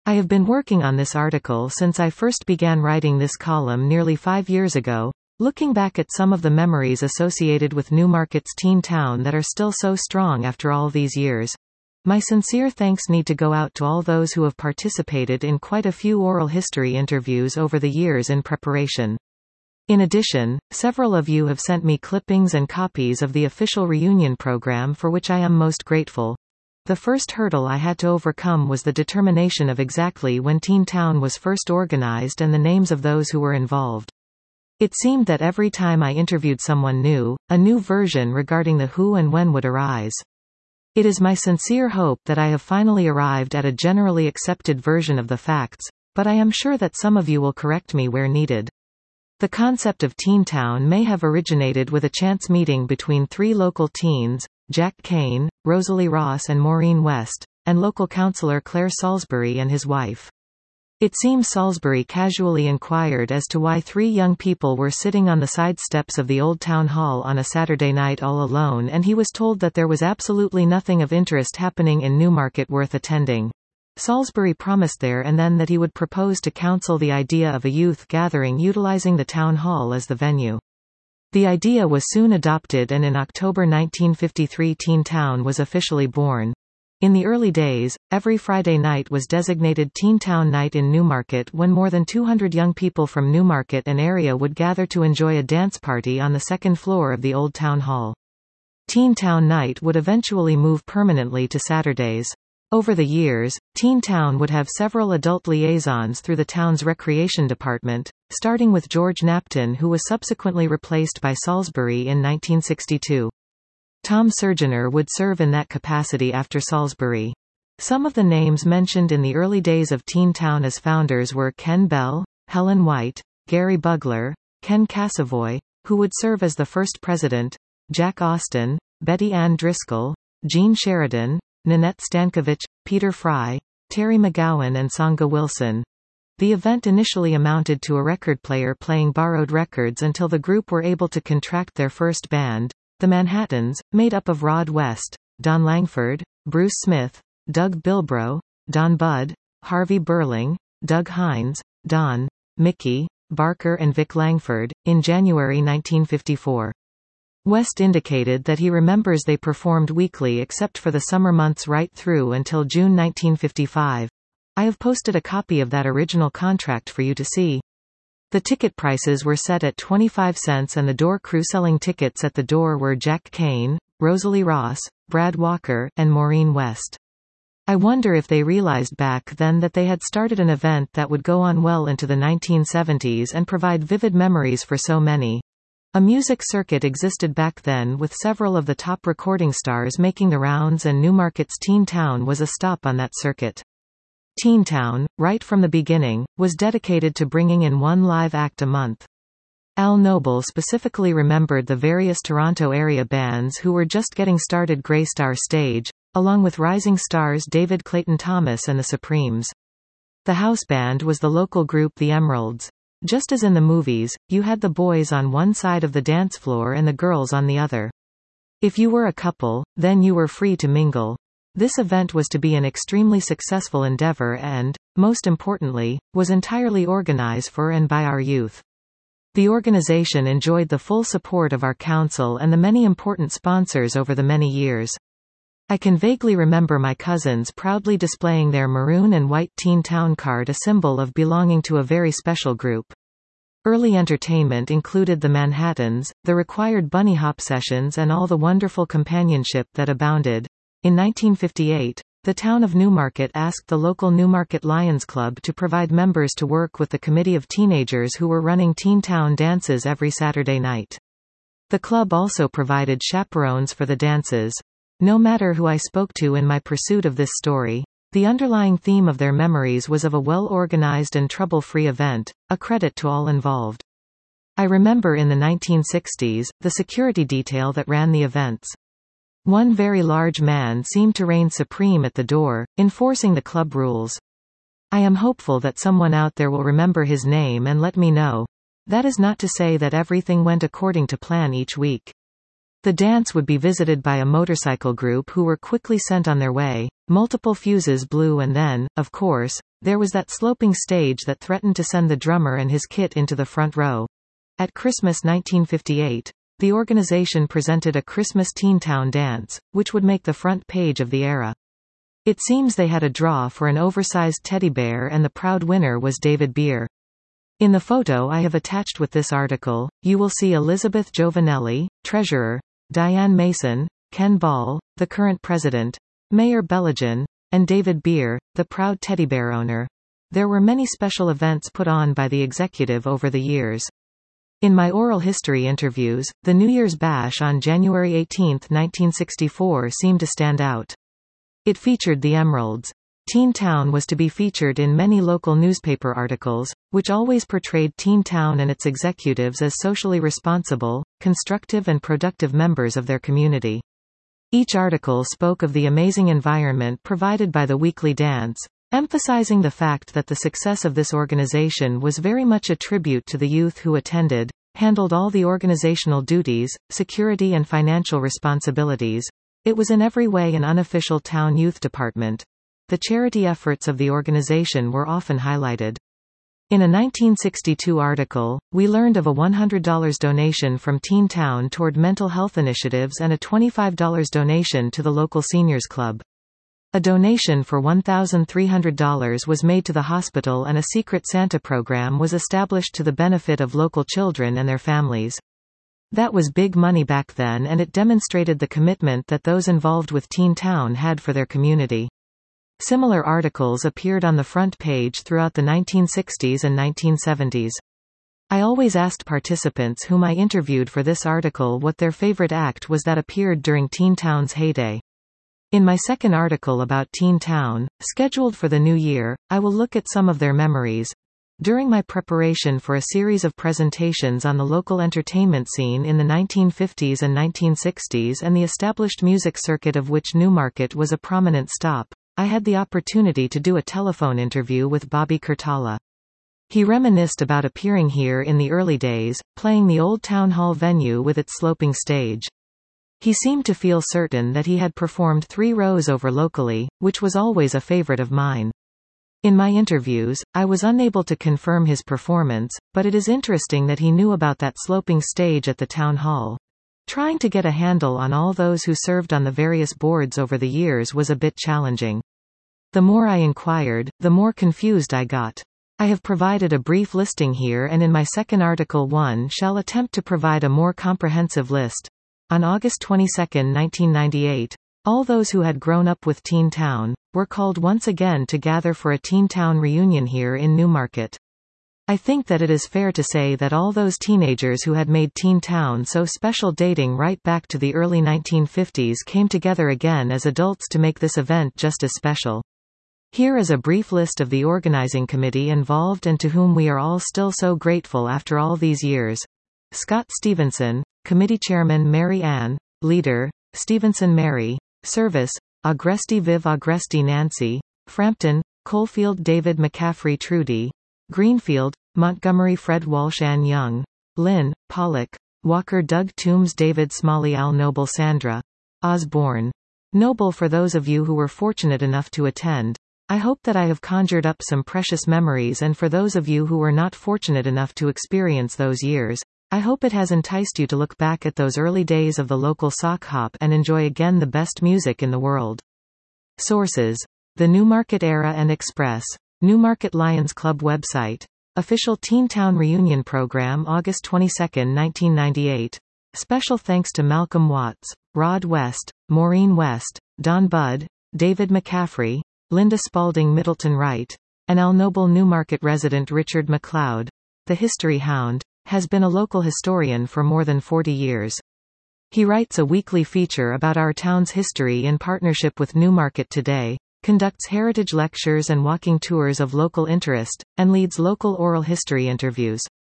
I have been working on this article since I first began writing this column nearly 5 years ago, looking back at some of the memories associated with Newmarket's teen town that are still so strong after all these years. My sincere thanks need to go out to all those who have participated in quite a few oral history interviews over the years in preparation. In addition, several of you have sent me clippings and copies of the official reunion program, for which I am most grateful. The first hurdle I had to overcome was the determination of exactly when Teen Town was first organized and the names of those who were involved. It seemed that every time I interviewed someone new, a new version regarding the who and when would arise. It is my sincere hope that I have finally arrived at a generally accepted version of the facts, but I am sure that some of you will correct me where needed. The concept of Teen Town may have originated with a chance meeting between 3 local teens, Jack Kane, Rosalie Ross and Maureen West, and local councillor Claire Salisbury and his wife. It seems Salisbury casually inquired as to why 3 young people were sitting on the side steps of the old town hall on a Saturday night all alone, and he was told that there was absolutely nothing of interest happening in Newmarket worth attending. Salisbury promised there and then that he would propose to council the idea of a youth gathering utilizing the town hall as the venue. The idea was soon adopted, and in October 1953 Teen Town was officially born. In the early days, every Friday night was designated Teen Town Night in Newmarket, when more than 200 young people from Newmarket and area would gather to enjoy a dance party on the second floor of the old town hall. Teen Town Night would eventually move permanently to Saturdays. Over the years, Teen Town would have several adult liaisons through the town's recreation department, starting with George Knapton, who was subsequently replaced by Salisbury in 1962. Tom Surgener would serve in that capacity after Salisbury. Some of the names mentioned in the early days of Teen Town as founders were Ken Bell, Helen White, Gary Bugler, Ken Cassavoy, who would serve as the first president, Jack Austin, Betty Ann Driscoll, Jean Sheridan, Nanette Stankovich, Peter Fry, Terry McGowan and Songa Wilson. The event initially amounted to a record player playing borrowed records until the group were able to contract their first band, the Manhattans, made up of Rod West, Don Langford, Bruce Smith, Doug Bilbrough, Don Budd, Harvey Burling, Doug Hines, Don, Mickey, Barker and Vic Langford, in January 1954. West indicated that he remembers they performed weekly except for the summer months right through until June 1955. I have posted a copy of that original contract for you to see. The ticket prices were set at 25 cents and the door crew selling tickets at the door were Jack Kane, Rosalie Ross, Brad Walker, and Maureen West. I wonder if they realized back then that they had started an event that would go on well into the 1970s and provide vivid memories for so many. A music circuit existed back then with several of the top recording stars making the rounds, and Newmarket's Teen Town was a stop on that circuit. Teen Town, right from the beginning, was dedicated to bringing in one live act a month. Al Noble specifically remembered the various Toronto area bands who were just getting started Grey Star stage, along with rising stars David Clayton Thomas and the Supremes. The house band was the local group The Emeralds. Just as in the movies, you had the boys on one side of the dance floor and the girls on the other. If you were a couple, then you were free to mingle. This event was to be an extremely successful endeavor and, most importantly, was entirely organized for and by our youth. The organization enjoyed the full support of our council and the many important sponsors over the many years. I can vaguely remember my cousins proudly displaying their maroon and white Teen Town card, a symbol of belonging to a very special group. Early entertainment included the Manhattans, the required bunny hop sessions and all the wonderful companionship that abounded. In 1958, the town of Newmarket asked the local Newmarket Lions Club to provide members to work with the committee of teenagers who were running Teen Town dances every Saturday night. The club also provided chaperones for the dances. No matter who I spoke to in my pursuit of this story, the underlying theme of their memories was of a well-organized and trouble-free event, a credit to all involved. I remember in the 1960s, the security detail that ran the events. One very large man seemed to reign supreme at the door, enforcing the club rules. I am hopeful that someone out there will remember his name and let me know. That is not to say that everything went according to plan each week. The dance would be visited by a motorcycle group who were quickly sent on their way. Multiple fuses blew and then, of course, there was that sloping stage that threatened to send the drummer and his kit into the front row. At Christmas 1958, the organization presented a Christmas Teen Town dance, which would make the front page of the era. It seems they had a draw for an oversized teddy bear and the proud winner was David Beer. In the photo I have attached with this article, you will see Elizabeth Giovanelli, treasurer, Diane Mason, Ken Ball, the current president, Mayor Beligan, and David Beer, the proud teddy bear owner. There were many special events put on by the executive over the years. In my oral history interviews, the New Year's Bash on January 18, 1964 seemed to stand out. It featured the Emeralds. Teen Town was to be featured in many local newspaper articles, which always portrayed Teen Town and its executives as socially responsible, constructive and productive members of their community. Each article spoke of the amazing environment provided by the weekly dance, emphasizing the fact that the success of this organization was very much a tribute to the youth who attended, handled all the organizational duties, security and financial responsibilities. It was in every way an unofficial town youth department. The charity efforts of the organization were often highlighted. In a 1962 article, we learned of a $100 donation from Teen Town toward mental health initiatives and a $25 donation to the local seniors club. A donation for $1,300 was made to the hospital and a Secret Santa program was established to the benefit of local children and their families. That was big money back then and it demonstrated the commitment that those involved with Teen Town had for their community. Similar articles appeared on the front page throughout the 1960s and 1970s. I always asked participants whom I interviewed for this article what their favorite act was that appeared during Teen Town's heyday. In my second article about Teen Town, scheduled for the new year, I will look at some of their memories. During my preparation for a series of presentations on the local entertainment scene in the 1950s and 1960s and the established music circuit of which Newmarket was a prominent stop, I had the opportunity to do a telephone interview with Bobby Kurtala. He reminisced about appearing here in the early days, playing the old town hall venue with its sloping stage. He seemed to feel certain that he had performed 3 rows over locally, which was always a favorite of mine. In my interviews, I was unable to confirm his performance, but it is interesting that he knew about that sloping stage at the town hall. Trying to get a handle on all those who served on the various boards over the years was a bit challenging. The more I inquired, the more confused I got. I have provided a brief listing here and in my second article one shall attempt to provide a more comprehensive list. On August 22, 1998, all those who had grown up with Teen Town were called once again to gather for a Teen Town reunion here in Newmarket. I think that it is fair to say that all those teenagers who had made Teen Town so special dating right back to the early 1950s came together again as adults to make this event just as special. Here is a brief list of the organizing committee involved and to whom we are all still so grateful after all these years. Scott Stevenson, Committee Chairman Mary Ann, Leader, Stevenson Mary, Service, Agresti Viv Agresti Nancy, Frampton, Coalfield David McCaffrey Trudy, Greenfield, Montgomery Fred Walsh Ann Young, Lynn, Pollock, Walker Doug Toombs David Smalley Al Noble Sandra, Osborne. Noble. For those of you who were fortunate enough to attend, I hope that I have conjured up some precious memories, and for those of you who were not fortunate enough to experience those years, I hope it has enticed you to look back at those early days of the local sock hop and enjoy again the best music in the world. Sources: The Newmarket Era and Express. Newmarket Lions Club website. Official Teen Town Reunion Program August 22, 1998. Special thanks to Malcolm Watts, Rod West, Maureen West, Don Budd, David McCaffrey, Linda Spalding Middleton Wright, and Al Noble Newmarket resident Richard McLeod. The History Hound has been a local historian for more than 40 years. He writes a weekly feature about our town's history in partnership with Newmarket Today, conducts heritage lectures and walking tours of local interest, and leads local oral history interviews.